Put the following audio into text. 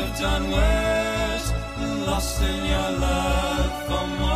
have done worse, lost in your love for more.